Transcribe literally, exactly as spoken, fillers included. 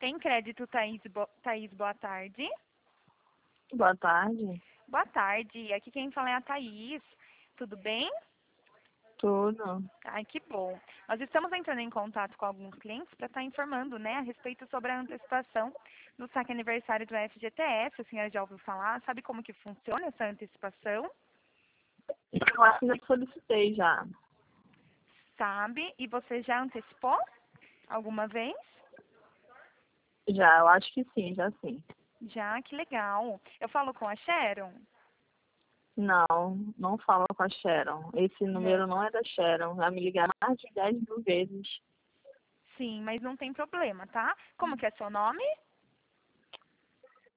Tem crédito, Thaís, Bo... Thaís, boa tarde. Boa tarde. Boa tarde, aqui quem fala é a Thaís. Tudo bem? Tudo. Ai, que bom. Nós estamos entrando em contato com alguns clientes para estar informando, né, a respeito sobre a antecipação do saque aniversário do F G T S. A senhora já ouviu falar? Sabe como que funciona essa antecipação? Eu acho que já solicitei já. Sabe? E você já antecipou alguma vez? Já, eu acho que sim, já sim. Já, que legal. Eu falo com a Sharon? Não, não fala com a Sharon. Esse Não. número não é da Sharon. Já me ligaram mais de dez mil vezes. Sim, mas não tem problema, tá? Como que é seu nome?